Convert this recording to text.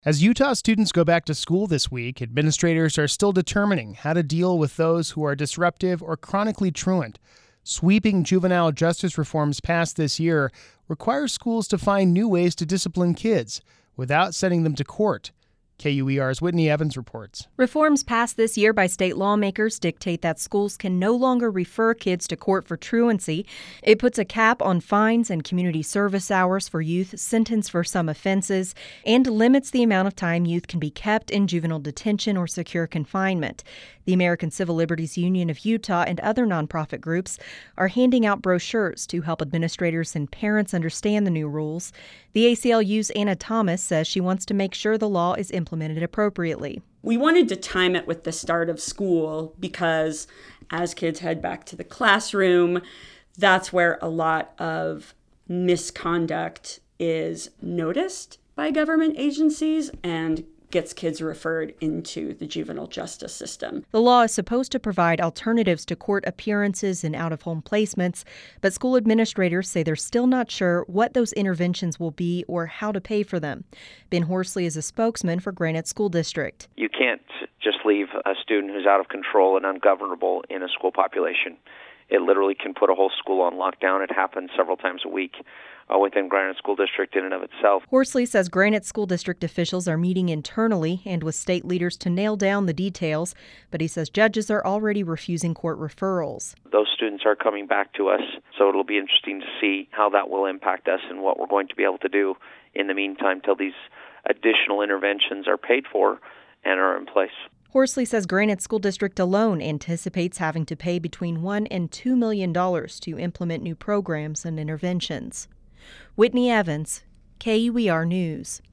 As Utah students go back to school this week, administrators are still determining how to deal with those who are disruptive or chronically truant. Sweeping juvenile justice reforms passed this year require schools to find new ways to discipline kids without sending them to court. KUER's Whitney Evans reports. Reforms passed this year by state lawmakers dictate that schools can no longer refer kids to court for truancy. It puts a cap on fines and community service hours for youth sentenced for some offenses and limits the amount of time youth can be kept in juvenile detention or secure confinement. The American Civil Liberties Union of Utah and other nonprofit groups are handing out brochures to help administrators and parents understand the new rules. The ACLU's Anna Thomas says she wants to make sure the law is implemented appropriately. We wanted to time it with the start of school because as kids head back to the classroom, that's where a lot of misconduct is noticed by government agencies and gets kids referred into the juvenile justice system. The law is supposed to provide alternatives to court appearances and out-of-home placements, but school administrators say they're still not sure what those interventions will be or how to pay for them. Ben Horsley is a spokesman for Granite School District. You can't just leave a student who's out of control and ungovernable in a school population. It literally can put a whole school on lockdown. It happens several times a week within Granite School District in and of itself. Horsley says Granite School District officials are meeting internally and with state leaders to nail down the details, but he says judges are already refusing court referrals. Those students are coming back to us, so it'll be interesting to see how that will impact us and what we're going to be able to do in the meantime till these additional interventions are paid for and are in place. Horsley says Granite School District alone anticipates having to pay between $1 and $2 million to implement new programs and interventions. Whitney Evans, KUER News.